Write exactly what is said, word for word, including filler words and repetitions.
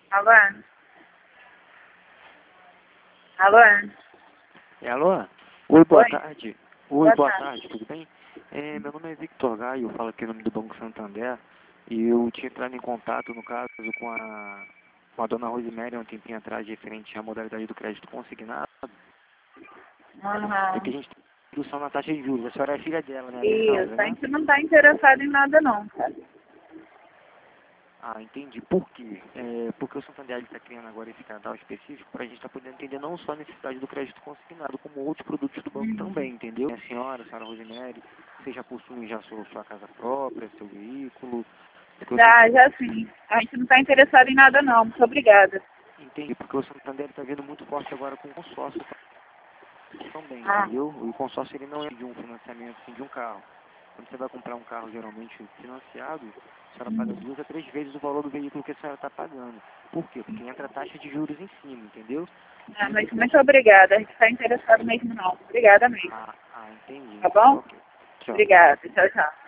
Alô? Alô? É, alô? Oi, boa Oi. tarde. Oi, Boa boa, tarde. tarde, tudo bem? É, meu nome é Victor Gaio, eu falo aqui em nome do Banco Santander, e eu tinha entrado em contato, no caso, com a, com a dona Rosemary há um tempinho atrás, referente à modalidade do crédito consignado. É que a Uhum. gente tem redução na taxa de juros. A senhora é filha dela, né, Isso, Alessandra, a né? gente não está interessado em nada não, cara. Ah, entendi. Por quê? É, porque o Santander está criando agora esse canal específico para a gente estar podendo entender não só a necessidade do crédito consignado, como outros produtos do banco Uhum. também, entendeu? A senhora, a senhora Rosemary, vocês já possuem já sua, sua casa própria, seu veículo, porque o Já, Santander, já sim. A gente não está interessado em nada não, muito obrigada. entende? Porque o Santander está vindo muito forte agora com o consórcio também, Ah, entendeu? O consórcio ele não é de um financiamento, sim, de um carro. Quando você vai comprar um carro geralmente financiado, a senhora paga duas a três vezes o valor do veículo que a senhora está pagando. Por quê? Porque entra a taxa de juros em cima, entendeu? ah, E mas esse muito cons... obrigada. A gente está interessado mesmo não. Obrigada mesmo. Ah, ah, entendi. Tá bom? Ok. Tchau. Obrigada. Tchau, tchau.